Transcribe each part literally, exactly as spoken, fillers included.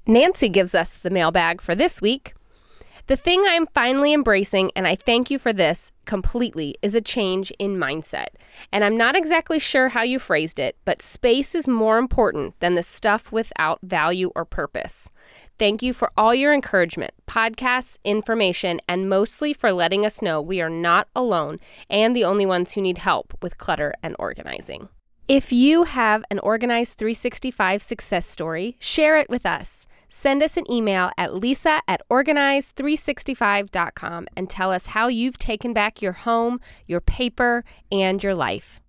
Nancy gives us the mailbag for this week. The thing I'm finally embracing, and I thank you for this completely, is a change in mindset. And I'm not exactly sure how you phrased it, but space is more important than the stuff without value or purpose. Thank you for all your encouragement, podcasts, information, and mostly for letting us know we are not alone and the only ones who need help with clutter and organizing. If you have an Organized three sixty-five success story, share it with us. Send us an email at lisa at organized three sixty-five dot com and tell us how you've taken back your home, your paper, and your life.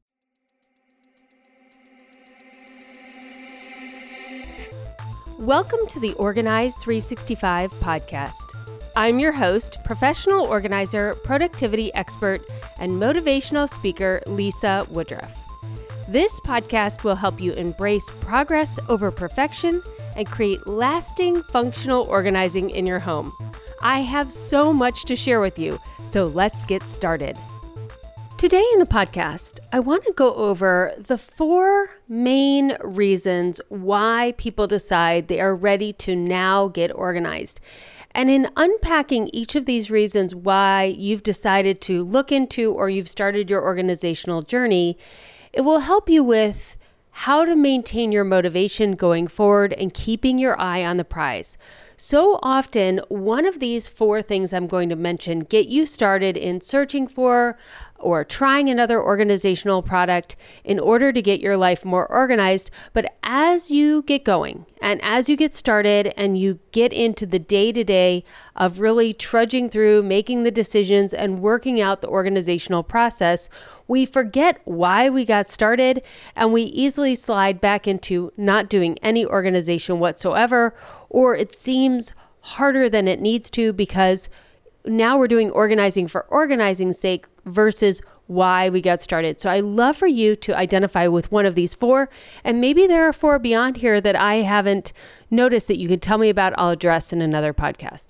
Welcome to the Organized three sixty-five podcast. I'm your host, professional organizer, productivity expert, and motivational speaker, Lisa Woodruff. This podcast will help you embrace progress over perfection and create lasting functional organizing in your home. I have so much to share with you, so let's get started. Today in the podcast, I want to go over the four main reasons why people decide they are ready to now get organized. And in unpacking each of these reasons why you've decided to look into or you've started your organizational journey, it will help you with how to maintain your motivation going forward and keeping your eye on the prize. So often, one of these four things I'm going to mention get you started in searching for or trying another organizational product in order to get your life more organized. But as you get going and as you get started and you get into the day-to-day of really trudging through, making the decisions and working out the organizational process, we forget why we got started and we easily slide back into not doing any organization whatsoever, or it seems harder than it needs to because now we're doing organizing for organizing's sake versus why we got started. So I love for you to identify with one of these four, and maybe there are four beyond here that I haven't noticed that you can tell me about. I'll address in another podcast.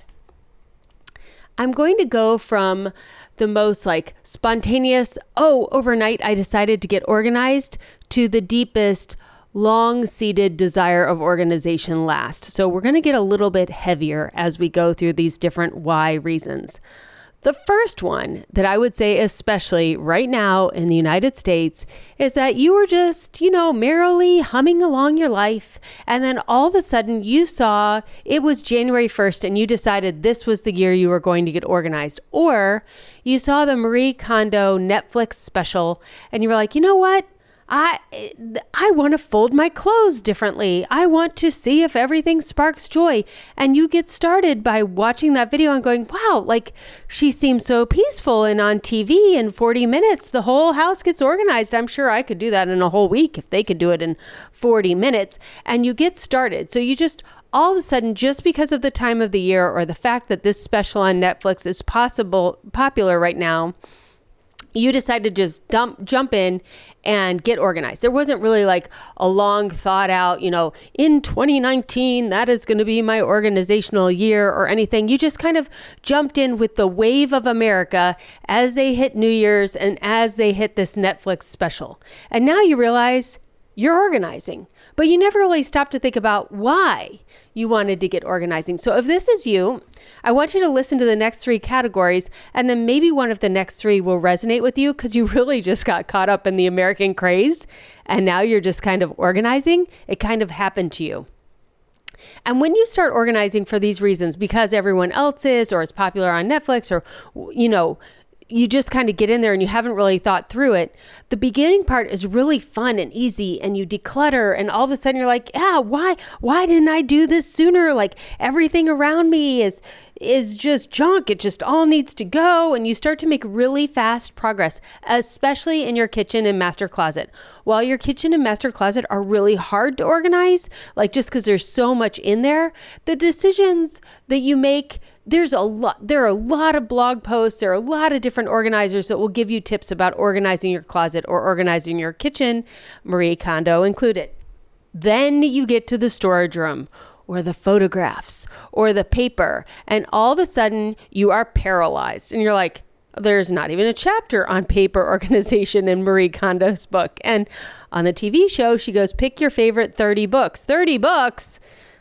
I'm going to go from the most like spontaneous, oh, overnight I decided to get organized, to the deepest, long-seated desire of organization last. So we're going to get a little bit heavier as we go through these different why reasons. The first one that I would say, especially right now in the United States, is that you were just, you know, merrily humming along your life. And then all of a sudden you saw it was January first and you decided this was the year you were going to get organized. Or you saw the Marie Kondo Netflix special and you were like, you know what? I I want to fold my clothes differently. I want to see if everything sparks joy. And you get started by watching that video and going, wow, like she seems so peaceful, and on T V in forty minutes, the whole house gets organized. I'm sure I could do that in a whole week if they could do it in forty minutes. And you get started. So you just all of a sudden, just because of the time of the year or the fact that this special on Netflix is possible popular right now, you decide to just dump, jump in and get organized. There wasn't really like a long thought out, you know, in twenty nineteen, that is going to be my organizational year or anything. You just kind of jumped in with the wave of America as they hit New Year's and as they hit this Netflix special. And now you realize you're organizing, but you never really stopped to think about why you wanted to get organizing. So if this is you, I want you to listen to the next three categories, and then maybe one of the next three will resonate with you because you really just got caught up in the American craze and now you're just kind of organizing. It kind of happened to you. And when you start organizing for these reasons, because everyone else is, or it's popular on Netflix, or, you know, you just kind of get in there and you haven't really thought through it. The beginning part is really fun and easy, and you declutter, and all of a sudden you're like, yeah, why, why didn't I do this sooner? Like everything around me is, is just junk. It just all needs to go. And you start to make really fast progress, especially in your kitchen and master closet. While your kitchen and master closet are really hard to organize, like just because there's so much in there, the decisions that you make, there's a lot, there are a lot of blog posts, there are a lot of different organizers that will give you tips about organizing your closet or organizing your kitchen, Marie Kondo included. Then you get to the storage room, or the photographs, or the paper, and all of a sudden you are paralyzed and you're like, there's not even a chapter on paper organization in Marie Kondo's book. And on the T V show, she goes, pick your favorite thirty books. thirty books?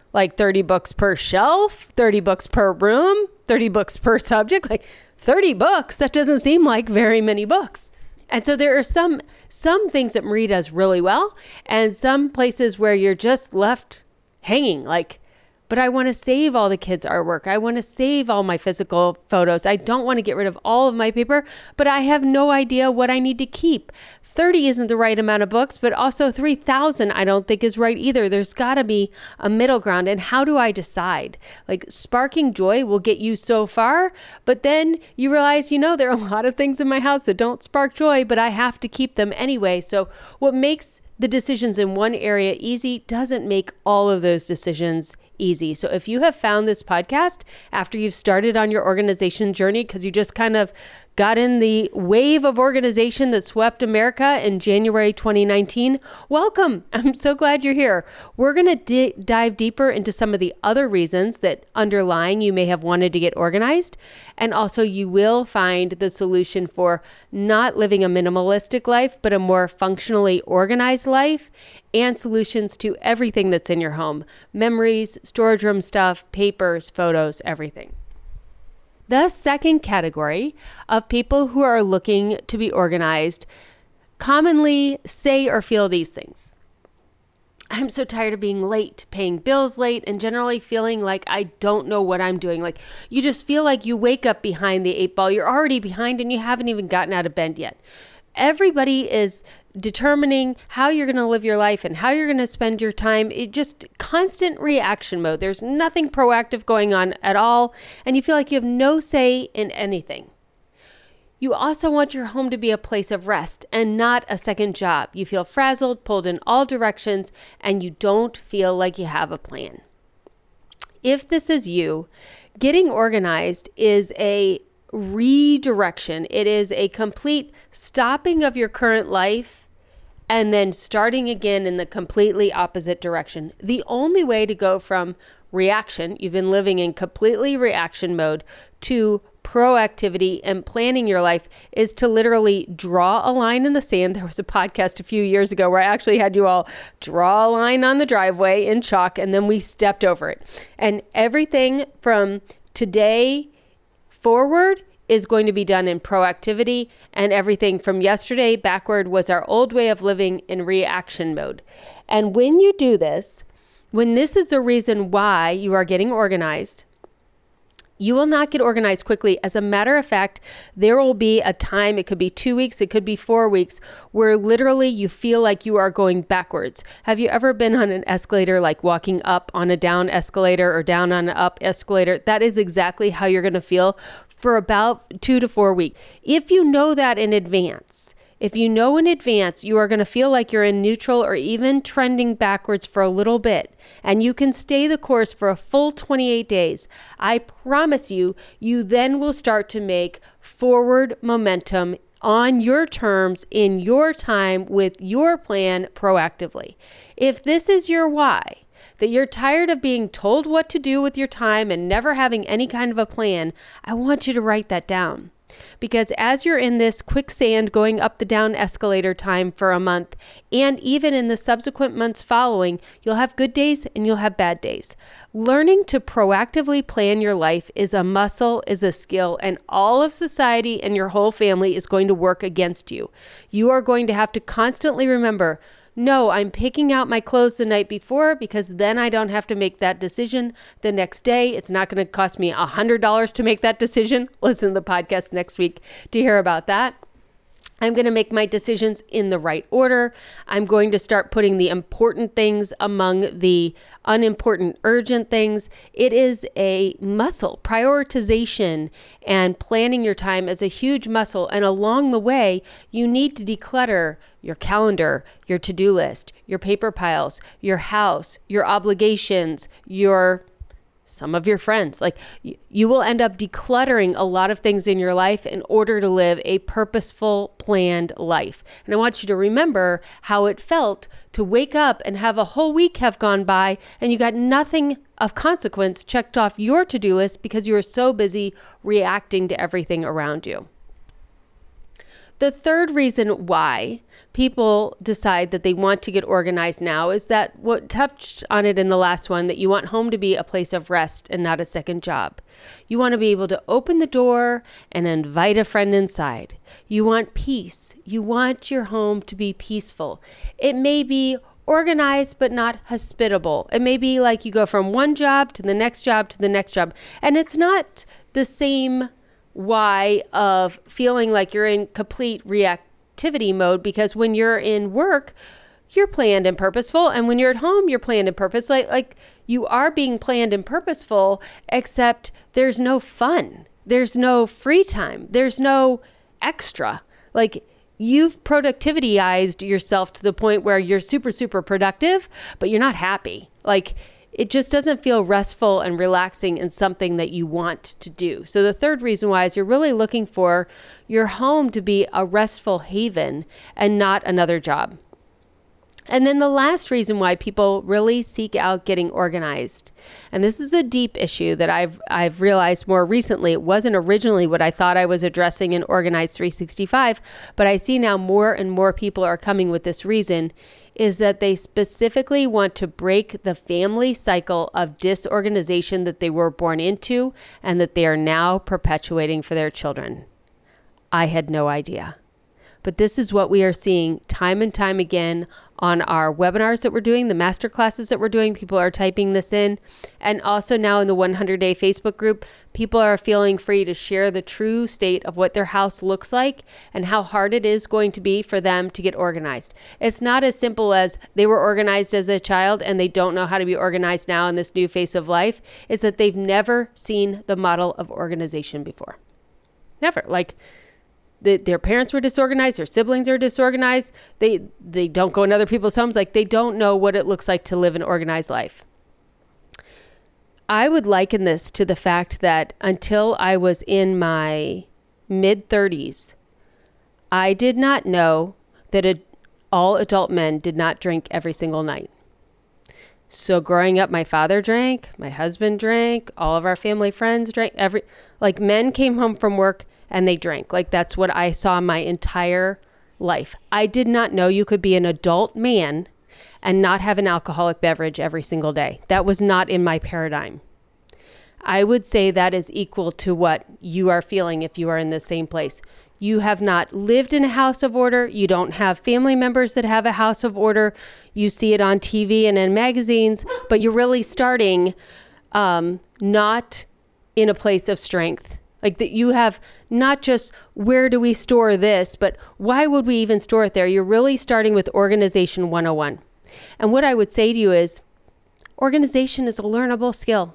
like thirty books per shelf, thirty books per room, thirty books per subject, like thirty books. That doesn't seem like very many books. And so there are some some things that Marie does really well, and some places where you're just left hanging, like, but I want to save all the kids' artwork. I want to save all my physical photos. I don't want to get rid of all of my paper, but I have no idea what I need to keep. thirty isn't the right amount of books, but also three thousand I don't think is right either. There's got to be a middle ground. And how do I decide? Like, sparking joy will get you so far, but then you realize, you know, there are a lot of things in my house that don't spark joy, but I have to keep them anyway. So what makes the decisions in one area easy doesn't make all of those decisions easy. So if you have found this podcast after you've started on your organization journey, because you just kind of got in the wave of organization that swept America in January twenty nineteen, welcome. I'm so glad you're here. We're going to di- dive deeper into some of the other reasons that underlying you may have wanted to get organized. And also you will find the solution for not living a minimalistic life, but a more functionally organized life, and solutions to everything that's in your home: memories, storage room stuff, papers, photos, everything. The second category of people who are looking to be organized commonly say or feel these things. I'm so tired of being late, paying bills late, and generally feeling like I don't know what I'm doing. Like, you just feel like you wake up behind the eight ball. You're already behind and you haven't even gotten out of bed yet. Everybody is determining how you're going to live your life and how you're going to spend your time. It just constant reaction mode. There's nothing proactive going on at all, and you feel like you have no say in anything. You also want your home to be a place of rest and not a second job. You feel frazzled, pulled in all directions, and you don't feel like you have a plan. If this is you, getting organized is a redirection. It is a complete stopping of your current life and then starting again in the completely opposite direction. The only way to go from reaction, you've been living in completely reaction mode, to proactivity and planning your life is to literally draw a line in the sand. There was a podcast a few years ago where I actually had you all draw a line on the driveway in chalk, and then we stepped over it. And everything from today forward is going to be done in proactivity, and everything from yesterday backward was our old way of living in reaction mode. And when you do this, when this is the reason why you are getting organized, you will not get organized quickly. As a matter of fact, there will be a time, it could be two weeks, it could be four weeks, where literally you feel like you are going backwards. Have you ever been on an escalator, like walking up on a down escalator or down on an up escalator? That is exactly how you're going to feel for about two to four weeks. If you know that in advance, if you know in advance, you are going to feel like you're in neutral or even trending backwards for a little bit, and you can stay the course for a full twenty-eight days. I promise you, you then will start to make forward momentum on your terms, in your time, with your plan proactively. If this is your why, that you're tired of being told what to do with your time and never having any kind of a plan, I want you to write that down. Because as you're in this quicksand going up the down escalator time for a month, and even in the subsequent months following, you'll have good days and you'll have bad days. Learning to proactively plan your life is a muscle, is a skill, and all of society and your whole family is going to work against you. You are going to have to constantly remember, no, I'm picking out my clothes the night before because then I don't have to make that decision the next day. It's not going to cost me one hundred dollars to make that decision. Listen to the podcast next week to hear about that. I'm going to make my decisions in the right order. I'm going to start putting the important things among the unimportant, urgent things. It is a muscle. Prioritization and planning your time is a huge muscle. And along the way, you need to declutter your calendar, your to-do list, your paper piles, your house, your obligations, your some of your friends. Like, you, you will end up decluttering a lot of things in your life in order to live a purposeful, planned life. And I want you to remember how it felt to wake up and have a whole week have gone by and you got nothing of consequence checked off your to-do list because you were so busy reacting to everything around you. The third reason why people decide that they want to get organized now is that what touched on it in the last one, that you want home to be a place of rest and not a second job. You want to be able to open the door and invite a friend inside. You want peace. You want your home to be peaceful. It may be organized, but not hospitable. It may be like you go from one job to the next job to the next job. And it's not the same why of feeling like you're in complete reactivity mode, because when you're in work, you're planned and purposeful. And when you're at home, you're planned and purposeful. Like, like you are being planned and purposeful, except there's no fun. There's no free time. There's no extra. Like, you've productivityized yourself to the point where you're super, super productive, but you're not happy. Like, it just doesn't feel restful and relaxing and something that you want to do. So the third reason why is you're really looking for your home to be a restful haven and not another job. And then the last reason why people really seek out getting organized, and this is a deep issue that I've I've realized more recently. It wasn't originally what I thought I was addressing in Organized three sixty-five, but I see now more and more people are coming with this reason, is that they specifically want to break the family cycle of disorganization that they were born into and that they are now perpetuating for their children. I had no idea. But this is what we are seeing time and time again on our webinars that we're doing, the master classes that we're doing. People are typing this in. And also now in the one hundred day Facebook group, people are feeling free to share the true state of what their house looks like and how hard it is going to be for them to get organized. It's not as simple as they were organized as a child and they don't know how to be organized now in this new phase of life. It's that they've never seen the model of organization before. Never. Like, The, their parents were disorganized, their siblings are disorganized, they they don't go in other people's homes, like they don't know what it looks like to live an organized life. I would liken this to the fact that until I was in my mid thirties, I did not know that a, all adult men did not drink every single night. So growing up, my father drank, my husband drank, all of our family friends drank, every like men came home from work and they drank. Like, that's what I saw my entire life. I did not know you could be an adult man and not have an alcoholic beverage every single day. That was not in my paradigm. I would say that is equal to what you are feeling if you are in the same place. You have not lived in a house of order. You don't have family members that have a house of order. You see it on T V and in magazines, but you're really starting um, not in a place of strength. Like that you have not just where do we store this, but why would we even store it there? You're really starting with Organization one oh one. And what I would say to you is organization is a learnable skill.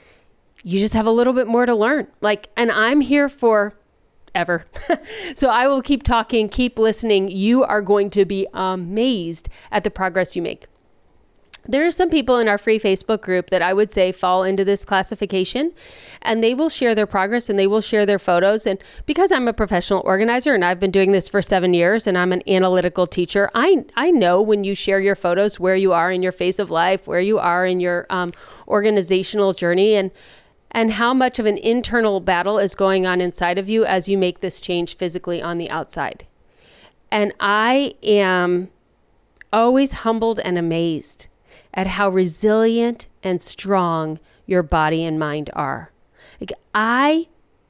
You just have a little bit more to learn. Like, and I'm here for ever. So I will keep talking, keep listening. You are going to be amazed at the progress you make. There are some people in our free Facebook group that I would say fall into this classification, and they will share their progress and they will share their photos. And because I'm a professional organizer and I've been doing this for seven years and I'm an analytical teacher, I I know when you share your photos where you are in your phase of life, where you are in your um, organizational journey, and and how much of an internal battle is going on inside of you as you make this change physically on the outside. And I am always humbled and amazed at how resilient and strong your body and mind are. Like I,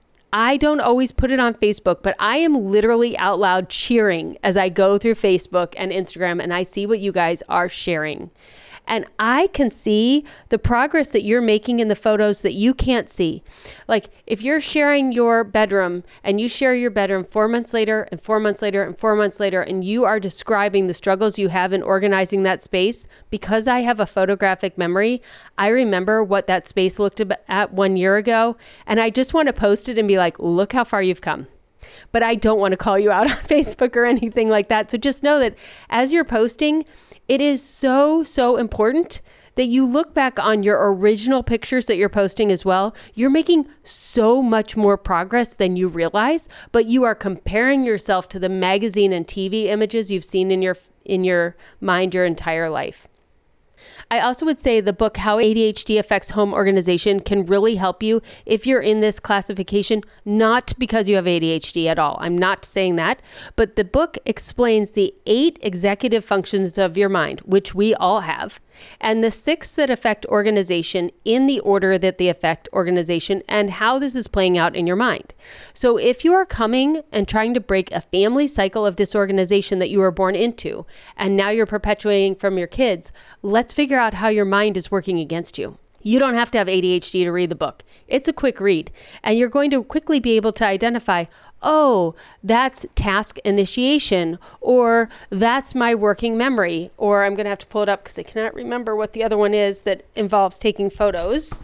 I don't always put it on Facebook, but I am literally out loud cheering as I go through Facebook and Instagram and I see what you guys are sharing. And I can see the progress that you're making in the photos that you can't see. Like if you're sharing your bedroom and you share your bedroom four months later and four months later and four months later, and you are describing the struggles you have in organizing that space, because I have a photographic memory, I remember what that space looked at one year ago. And I just want to post it and be like, look how far you've come. But I don't want to call you out on Facebook or anything like that. So just know that as you're posting, it is so, so important that you look back on your original pictures that you're posting as well. You're making so much more progress than you realize, but you are comparing yourself to the magazine and T V images you've seen in your in your mind your entire life. I also would say the book, How A D H D Affects Home Organization, can really help you if you're in this classification, not because you have A D H D at all. I'm not saying that, but the book explains the eight executive functions of your mind, which we all have, and the six that affect organization in the order that they affect organization and how this is playing out in your mind. So if you are coming and trying to break a family cycle of disorganization that you were born into, and now you're perpetuating from your kids, let's figure out how your mind is working against you. You don't have to have A D H D to read the book. It's a quick read, and you're going to quickly be able to identify, oh, that's task initiation, or that's my working memory, or I'm going to have to pull it up because I cannot remember what the other one is that involves taking photos.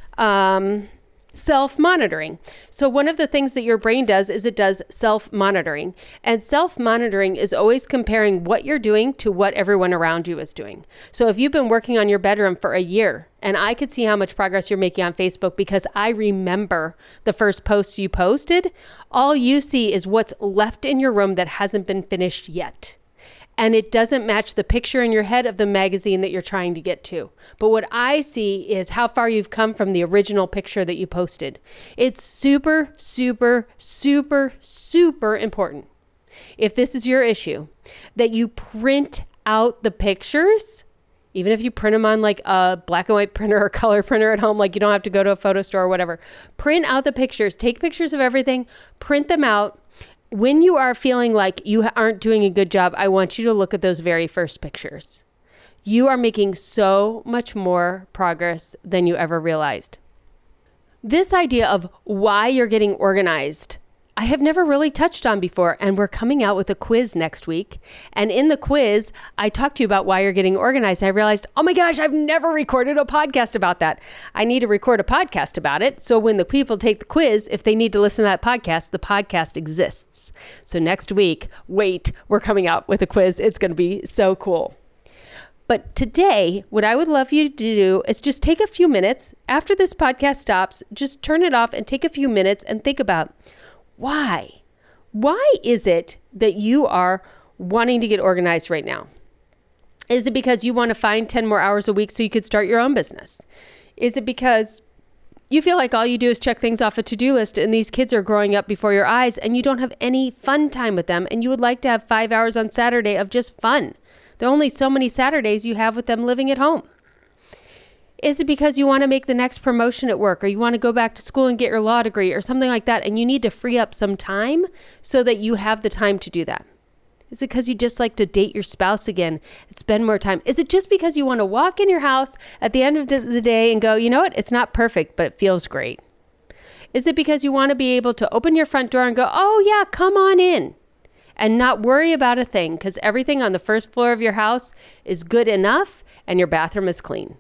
Um, self-monitoring. So one of the things that your brain does is it does self-monitoring. And self-monitoring is always comparing what you're doing to what everyone around you is doing. So if you've been working on your bedroom for a year, and I could see how much progress you're making on Facebook because I remember the first posts you posted, all you see is what's left in your room that hasn't been finished yet. And it doesn't match the picture in your head of the magazine that you're trying to get to. But what I see is how far you've come from the original picture that you posted. It's super, super, super, super important, if this is your issue, that you print out the pictures, even if you print them on like a black and white printer or color printer at home, like you don't have to go to a photo store or whatever. Print out the pictures, take pictures of everything, print them out. When you are feeling like you aren't doing a good job, I want you to look at those very first pictures. You are making so much more progress than you ever realized. This idea of why you're getting organized, I have never really touched on before, and we're coming out with a quiz next week. And in the quiz, I talked to you about why you're getting organized. And I realized, oh my gosh, I've never recorded a podcast about that. I need to record a podcast about it. So when the people take the quiz, if they need to listen to that podcast, the podcast exists. So next week, wait, we're coming out with a quiz. It's going to be so cool. But today, what I would love you to do is just take a few minutes after this podcast stops, just turn it off and take a few minutes and think about, why? Why is it that you are wanting to get organized right now? Is it because you want to find ten more hours a week so you could start your own business? Is it because you feel like all you do is check things off a to-do list and these kids are growing up before your eyes and you don't have any fun time with them and you would like to have five hours on Saturday of just fun? There are only so many Saturdays you have with them living at home. Is it because you want to make the next promotion at work, or you want to go back to school and get your law degree or something like that, and you need to free up some time so that you have the time to do that? Is it because you just like to date your spouse again and spend more time? Is it just because you want to walk in your house at the end of the day and go, you know what, it's not perfect, but it feels great? Is it because you want to be able to open your front door and go, oh yeah, come on in, and not worry about a thing because everything on the first floor of your house is good enough and your bathroom is clean?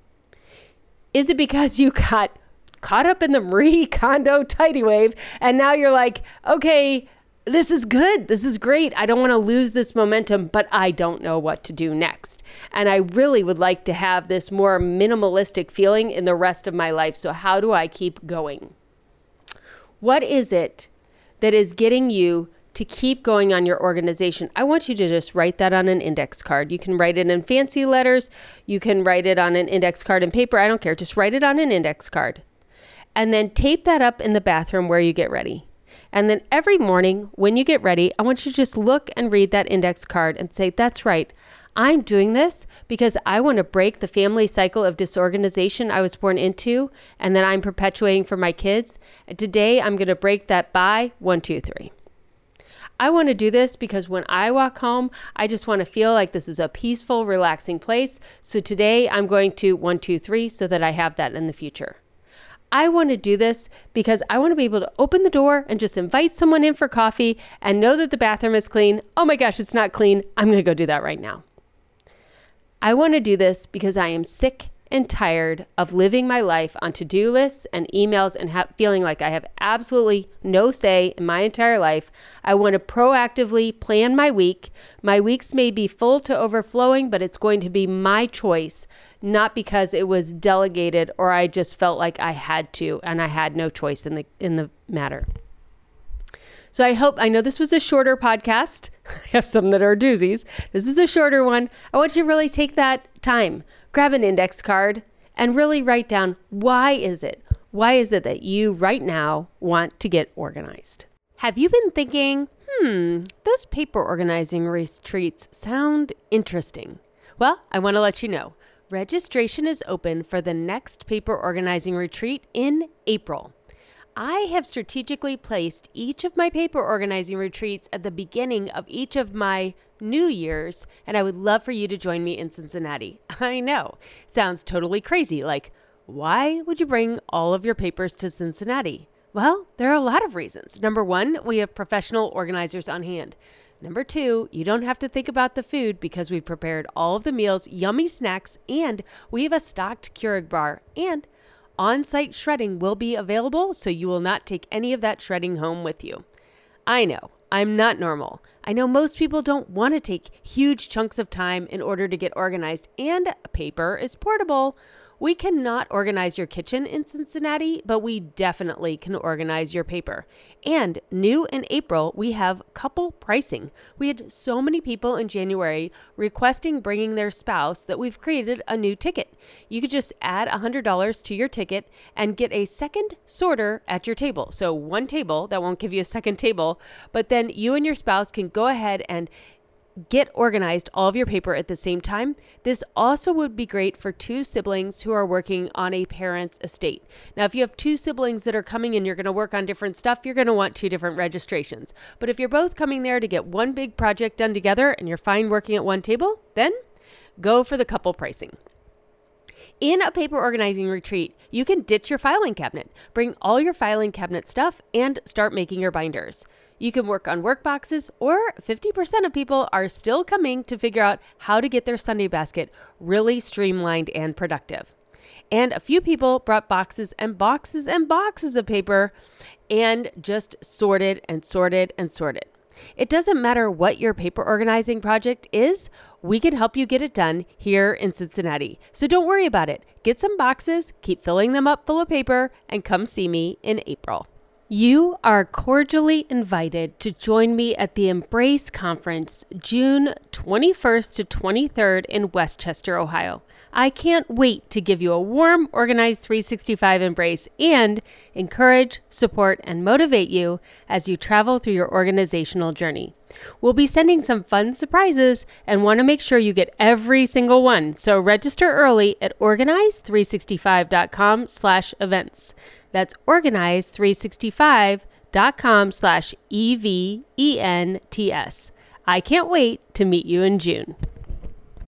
Is it because you got caught up in the Marie Kondo tidal wave and now you're like, okay, this is good. This is great. I don't want to lose this momentum, but I don't know what to do next. And I really would like to have this more minimalistic feeling in the rest of my life. So how do I keep going? What is it that is getting you to keep going on your organization? I want you to just write that on an index card. You can write it in fancy letters. You can write it on an index card in paper. I don't care. Just write it on an index card. And then tape that up in the bathroom where you get ready. And then every morning when you get ready, I want you to just look and read that index card and say, that's right. I'm doing this because I want to break the family cycle of disorganization I was born into and that I'm perpetuating for my kids. And today I'm going to break that by one, two, three. I want to do this because when I walk home, I just want to feel like this is a peaceful, relaxing place. So today I'm going to one, two, three so that I have that in the future. I want to do this because I want to be able to open the door and just invite someone in for coffee and know that the bathroom is clean. Oh my gosh, it's not clean. I'm going to go do that right now. I want to do this because I am sick and tired of living my life on to-do lists and emails and ha- feeling like I have absolutely no say in my entire life. I want to proactively plan my week. My weeks may be full to overflowing, but it's going to be my choice, not because it was delegated or I just felt like I had to and I had no choice in the in the matter. So I hope, I know this was a shorter podcast. I have some that are doozies. This is a shorter one. I want you to really take that time. grab an index card and really write down why is it? Why is it that you right now want to get organized? Have you been thinking, hmm, those paper organizing retreats sound interesting? Well, I want to let you know, registration is open for the next paper organizing retreat in April. I have strategically placed each of my paper organizing retreats at the beginning of each of my new years, and I would love for you to join me in Cincinnati. I know, sounds totally crazy, like, why would you bring all of your papers to Cincinnati? Well, there are a lot of reasons. Number one, we have professional organizers on hand. Number two, you don't have to think about the food because we've prepared all of the meals, yummy snacks, and we have a stocked Keurig bar, and on-site shredding will be available, so you will not take any of that shredding home with you. I know, I'm not normal. I know most people don't want to take huge chunks of time in order to get organized, and paper is portable. We cannot organize your kitchen in Cincinnati, but we definitely can organize your paper. And new in April, we have couple pricing. We had so many people in January requesting bringing their spouse that we've created a new ticket. You could just add one hundred dollars to your ticket and get a second sorter at your table. So one table, that won't give you a second table, but then you and your spouse can go ahead and get organized all of your paper at the same time. This also would be great for two siblings who are working on a parent's estate. Now, if you have two siblings that are coming and you're going to work on different stuff, you're going to want two different registrations. But if you're both coming there to get one big project done together and you're fine working at one table, then go for the couple pricing. In a paper organizing retreat, you can ditch your filing cabinet, bring all your filing cabinet stuff, and start making your binders. You can work on work boxes, or fifty percent of people are still coming to figure out how to get their Sunday basket really streamlined and productive. And a few people brought boxes and boxes and boxes of paper and just sorted and sorted and sorted. It doesn't matter what your paper organizing project is, we can help you get it done here in Cincinnati. So don't worry about it. Get some boxes, keep filling them up full of paper, and come see me in April. You are cordially invited to join me at the Embrace Conference June twenty-first to twenty-third in Westchester, Ohio. I can't wait to give you a warm, organized three sixty-five embrace and encourage, support, and motivate you as you travel through your organizational journey. We'll be sending some fun surprises and want to make sure you get every single one. So register early at organize three sixty-five dot com slash events. That's organize three sixty-five dot com slash E V E N T S. I can't wait to meet you in June.